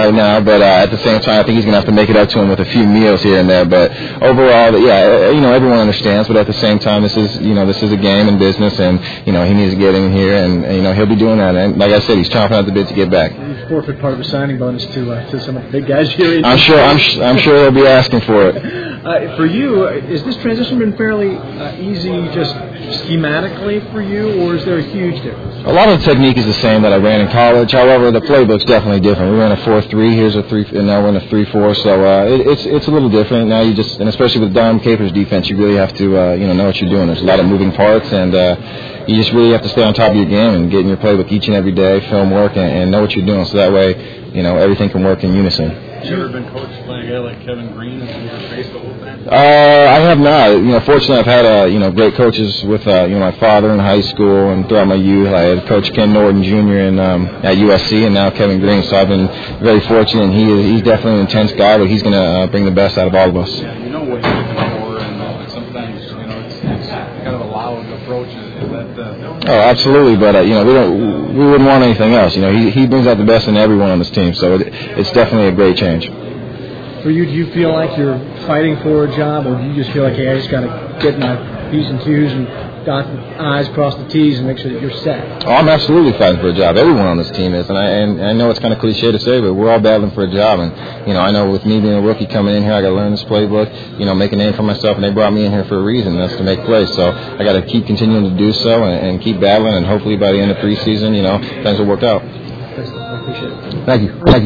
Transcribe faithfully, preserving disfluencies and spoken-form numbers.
right now, but uh, at the same time, I think he's going to have to make it up to him with a few meals here and there. But overall, yeah, you know, everyone understands. But at the same time, this is, you know, this is a game and business, and you know, he needs to get in here, and, and you know, he'll be doing that. And like I said, he's chomping at the bit to get back. You forfeit part of a signing bonus to uh, to some of the big guys here. I'm sure. I'm, I'm sure they'll be asking for it. Uh, for you, is this transition been fairly uh, easy, just schematically for you, or is there a huge difference? A lot of the technique is the same that I ran in college. However, the playbook's definitely different. We ran a four three. Here's a three, and now we're in a three four. So uh, it, it's it's a little different now. You just, and especially with Dom Capers' defense, you really have to uh, you know know what you're doing. There's a lot of moving parts, and uh, you just really have to stay on top of your game and get in your playbook each and every day, film work, and, and know what you're doing. So that way, you know, everything can work in unison. Have you ever been coached by a guy like Kevin Green in your face the whole time? Uh, I have not. You know, fortunately, I've had uh, you know great coaches with uh, you know my father in high school and throughout my youth. I had Coach Ken Norton Junior in um, at U S C, and now Kevin Green. So I've been very fortunate. And he is, he's definitely an intense guy, but he's going to uh, bring the best out of all of us. Yeah, you know what you're looking for, and uh, sometimes you know it's, it's kind of a loud approach. Is that? Uh, oh, absolutely. But uh, you know, we don't. We wouldn't want anything else. You know, he he brings out the best in everyone on this team. So it, it's definitely a great change. For you, do you feel like you're fighting for a job, or do you just feel like, hey, I just got to get my P's and Q's and dot the I's, cross the T's, and make sure that you're set? Oh, I'm absolutely fighting for a job. Everyone on this team is, and I and I know it's kind of cliche to say, but we're all battling for a job. And you know, I know with me being a rookie coming in here, I got to learn this playbook, you know, make a name for myself, and they brought me in here for a reason. That's to make plays. So I got to keep continuing to do so and, and keep battling, and hopefully by the end of preseason, you know, things will work out. I appreciate it. Thank you. Thank you.